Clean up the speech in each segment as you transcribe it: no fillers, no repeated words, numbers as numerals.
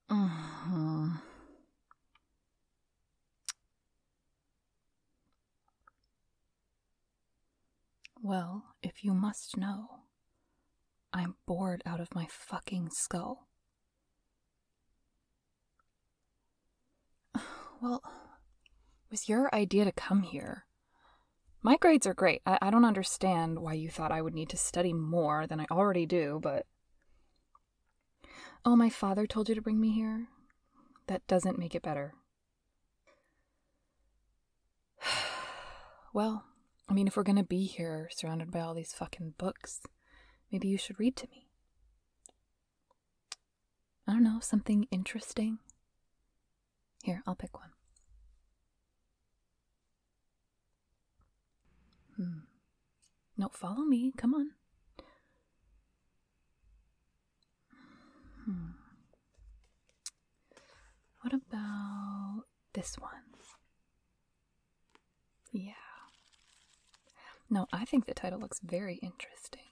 Mhm. Well, if you must know, I'm bored out of my fucking skull. Well, it was your idea to come here. My grades are great. I don't understand why you thought I would need to study more than I already do, but... Oh, my father told you to bring me here? That doesn't make it better. Well, I mean, if we're gonna be here surrounded by all these fucking books, maybe you should read to me. I don't know, something interesting. Here, I'll pick one. No, follow me. Come on. What about this one? Yeah. No, I think the title looks very interesting.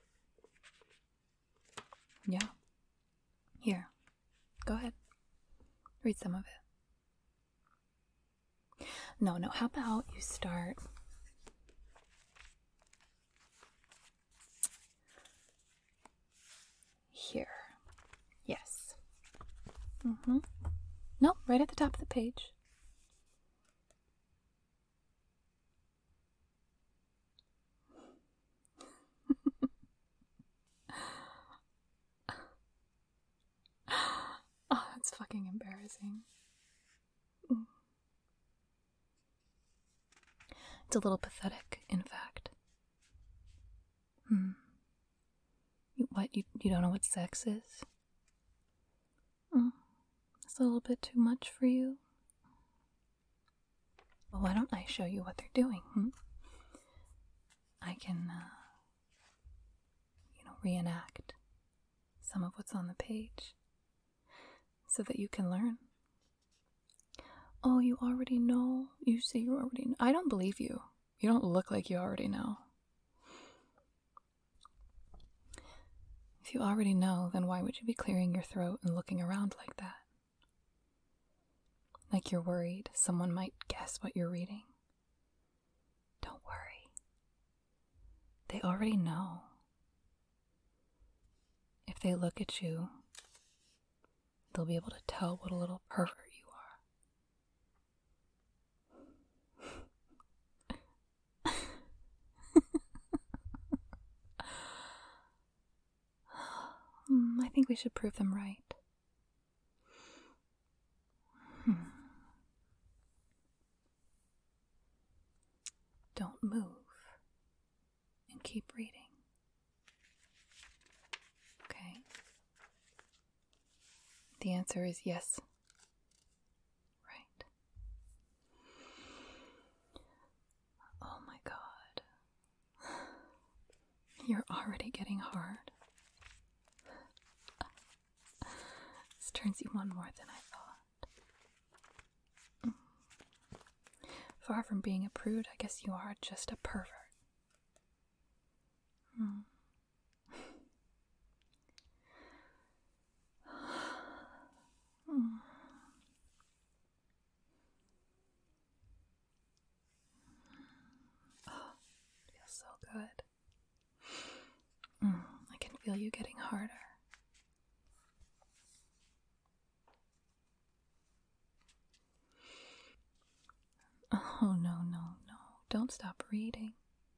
Yeah. Here. Go ahead. Read some of it. No, how about you start... here. Yes. No, right at the top of the page. Oh, that's fucking embarrassing. It's a little pathetic, in fact. What, you don't know what sex is? It's a little bit too much for you? Well, why don't I show you what they're doing, I can, reenact some of what's on the page so that you can learn. Oh, you already know? You say you already know? I don't believe you. You don't look like you already know. If you already know, then why would you be clearing your throat and looking around like that? Like you're worried someone might guess what you're reading. Don't worry. They already know. If they look at you, they'll be able to tell what a little pervert you are. I think we should prove them right. Don't move and keep reading. Okay. The answer is yes. Right. Oh my God. You're already getting hard. This turns you on more than I thought. Far from being a prude, I guess you are just a pervert. Feels so good. I can feel you getting harder. Oh, no. Don't stop reading.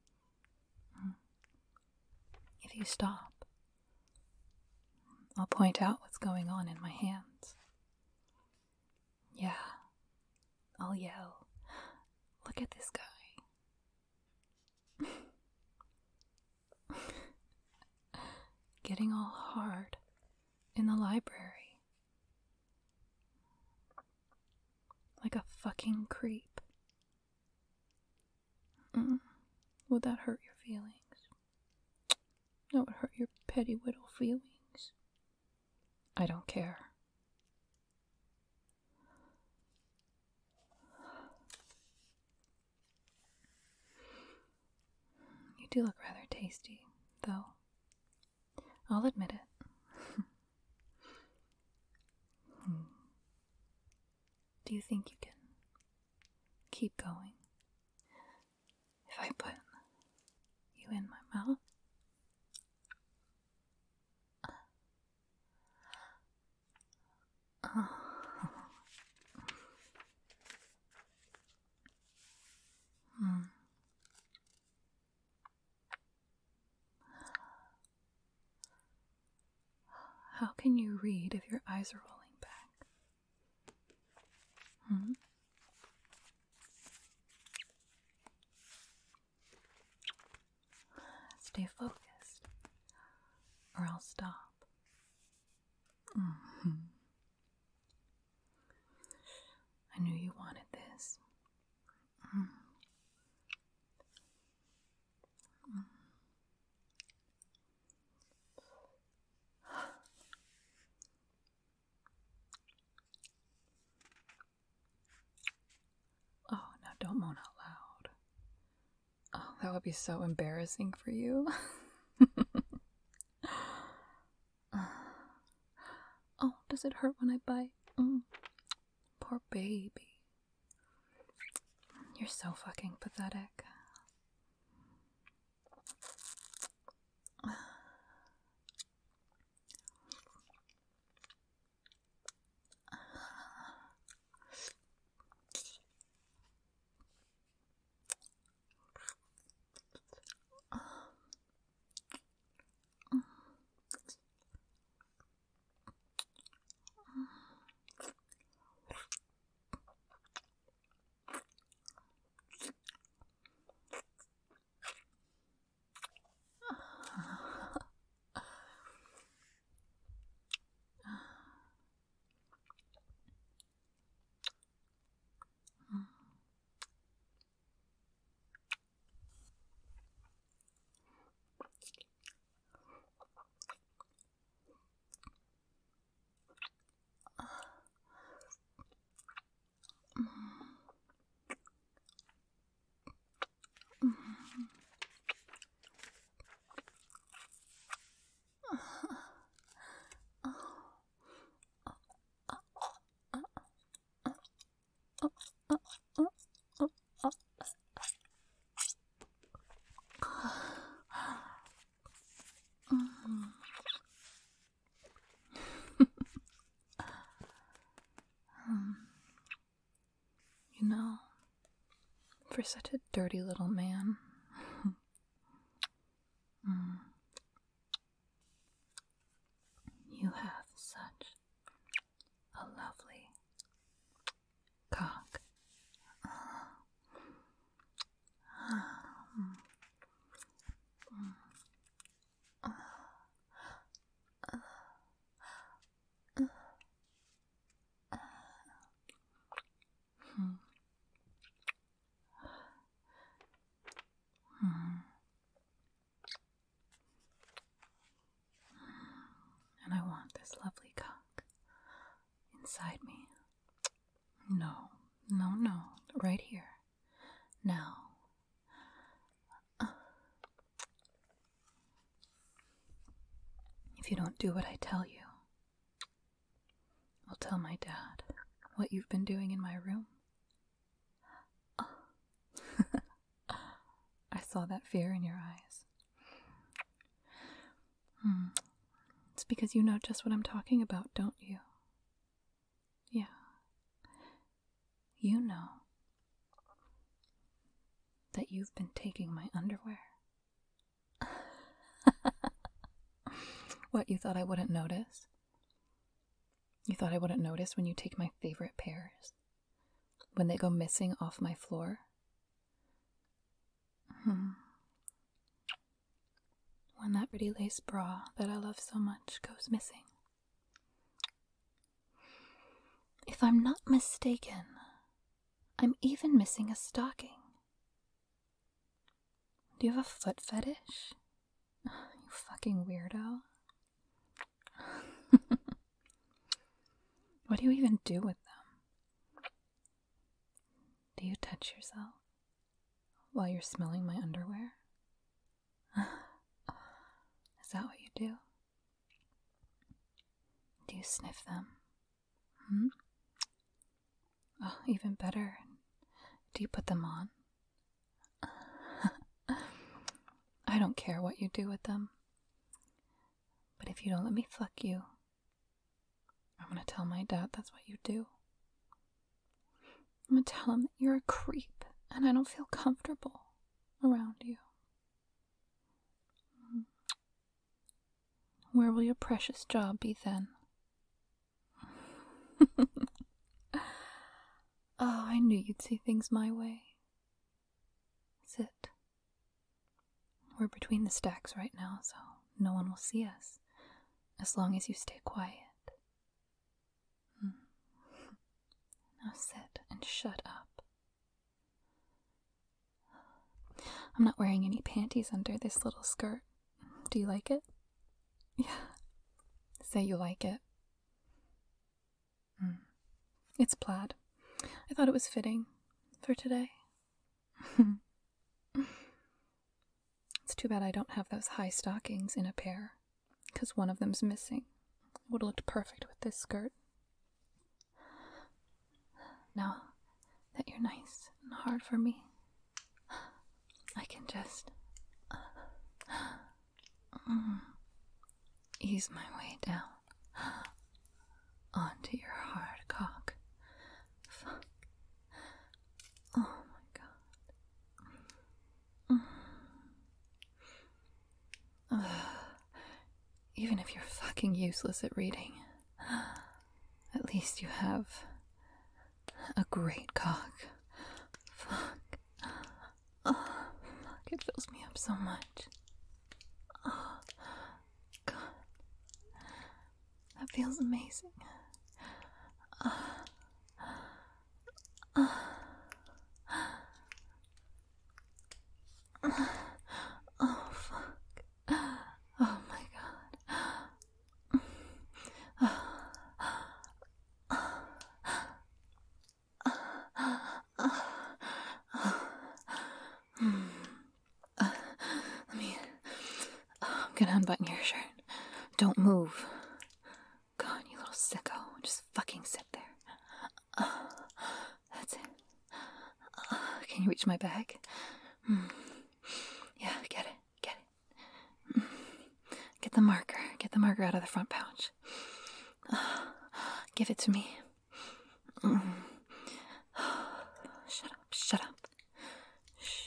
If you stop, I'll point out what's going on in my hands. Yeah, I'll yell, look at this guy. Getting all hard in the library. Like a fucking creep. Would that hurt your feelings? That would hurt your petty little feelings. I don't care. You do look rather tasty, though. I'll admit it. Do you think you can keep going if I put you in my mouth? How can you read if your eyes are rolling back? Stay focused, or I'll stop. I knew you wanted this. Oh, now don't moan out loud. Oh, that would be so embarrassing for you. Oh, does it hurt when I bite? Poor baby. You're so fucking pathetic. You know, for such a dirty little man, you have such a lovely cock. And I want this lovely cock inside me. No, no, no, right here. Now. If you don't do what I tell you, I'll tell my dad what you've been doing in my room. I saw that fear in your eyes. It's because you know just what I'm talking about, don't you? Yeah. You know that you've been taking my underwear. What, you thought I wouldn't notice? You thought I wouldn't notice when you take my favorite pairs? When they go missing off my floor? When that pretty lace bra that I love so much goes missing. If I'm not mistaken, I'm even missing a stocking. Do you have a foot fetish? You fucking weirdo. What do you even do with them? Do you touch yourself while you're smelling my underwear? Is that what you do? Do you sniff them? Oh, even better. Do you put them on? I don't care what you do with them. But if you don't let me fuck you, I'm gonna tell my dad that's what you do. I'm gonna tell him that you're a creep and I don't feel comfortable around you. Where will your precious job be then? Oh, I knew you'd see things my way. Sit. We're between the stacks right now, so no one will see us, as long as you stay quiet. Now sit and shut up. I'm not wearing any panties under this little skirt. Do you like it? Yeah. Say you like it. It's plaid. I thought it was fitting for today. It's too bad I don't have those high stockings in a pair, because one of them's missing. It would have looked perfect with this skirt. Now that you're nice and hard for me, I can just ease my way down onto your hard cock. Fuck. Oh my god. Even if you're fucking useless at reading, at least you have a great cock. Fuck. Oh, fuck. It fills me up so much. Oh, God. That feels amazing. Oh, fuck. Oh, my God. I'm gonna unbutton your shirt. Don't move. God, you little sicko. Just fucking sit there. That's it. Can you reach my bag? Yeah, get it. Get the marker. Get the marker out of the front pouch. Give it to me. Shut up. Shh.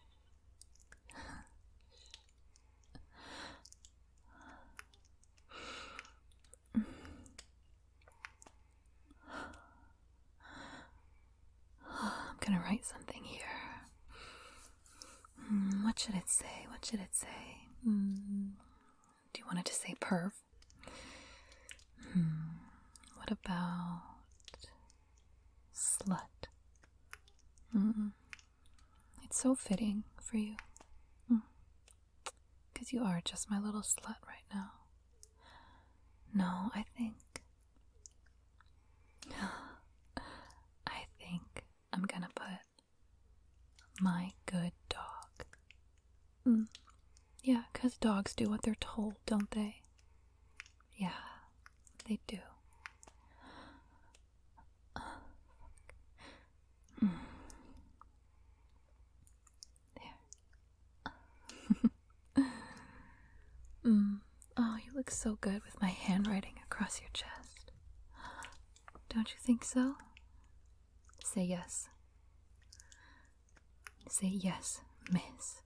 I'm gonna write something here. What should it say? Do you want it to say perv? What about slut? It's so fitting for you. Because you are just my little slut right now. No, I think I'm gonna put my good dog. Yeah, because dogs do what they're told, don't they? Yeah, they do. Oh, you look so good with my handwriting across your chest. Don't you think so? Say yes. Say yes, miss.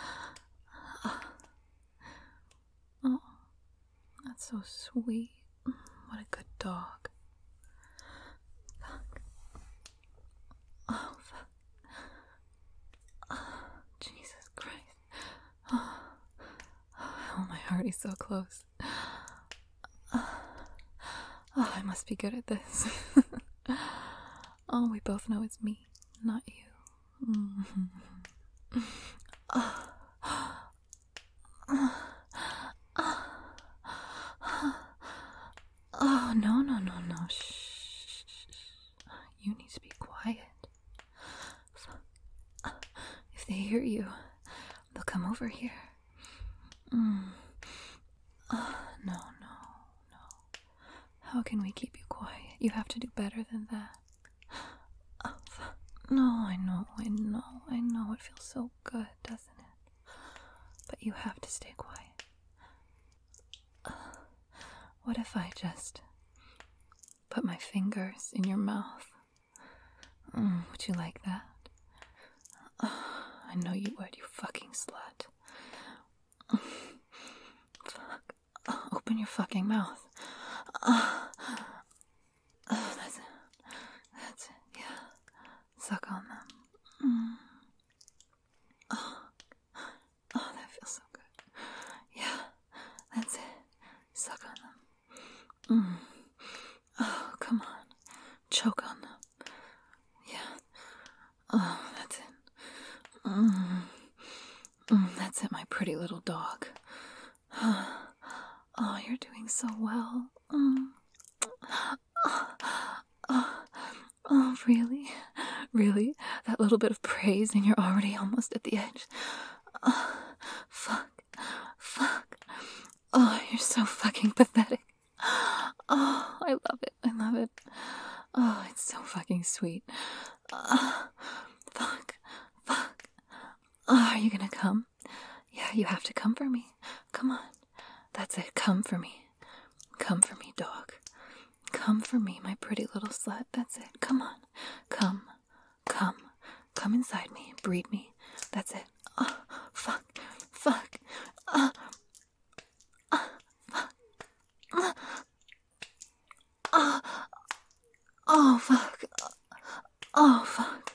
Oh, that's so sweet. What a good dog. Fuck. Oh, fuck. Oh, Jesus Christ. Oh, my heart is so close. Oh, I must be good at this. Oh, we both know it's me, not you. Oh, no. Shh. You need to be quiet. If they hear you, they'll come over here. No. How can we keep you quiet? You have to do better than that. No, I know. It feels so good, doesn't it? But you have to stay quiet. What if I just put my fingers in your mouth? Would you like that? I know you would, you fucking slut. Fuck. Open your fucking mouth. That's it. Yeah. Suck on them. Oh, that feels so good. Yeah. That's it. Suck on them. Oh, come on. Choke on them. Yeah. Oh, that's it. That's it, my pretty little dog. Oh, you're doing so well. Oh, really? Really? That little bit of praise and you're already almost at the edge. Fuck. Oh, you're so fucking pathetic. Oh, I love it. Oh, it's so fucking sweet. Fuck. Oh, are you gonna come? Yeah, you have to come for me. Come on. That's it. Come for me. Come for me, dog. Come for me, my pretty little slut. That's it. Come on. Come. Come inside me. Breed me. That's it. Oh, fuck. Fuck. Fuck. Oh, fuck. Oh, fuck.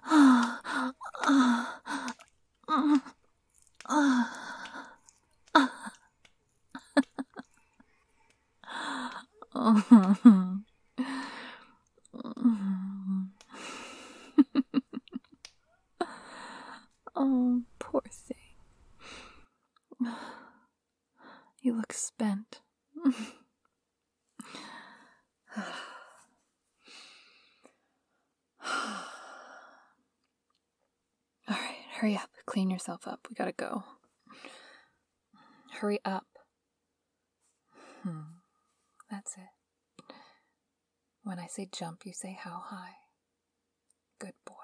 Oh, poor thing. You look spent. Alright, hurry up. Clean yourself up. We gotta go. Hurry up. That's it. When I say jump, you say how high. Good boy.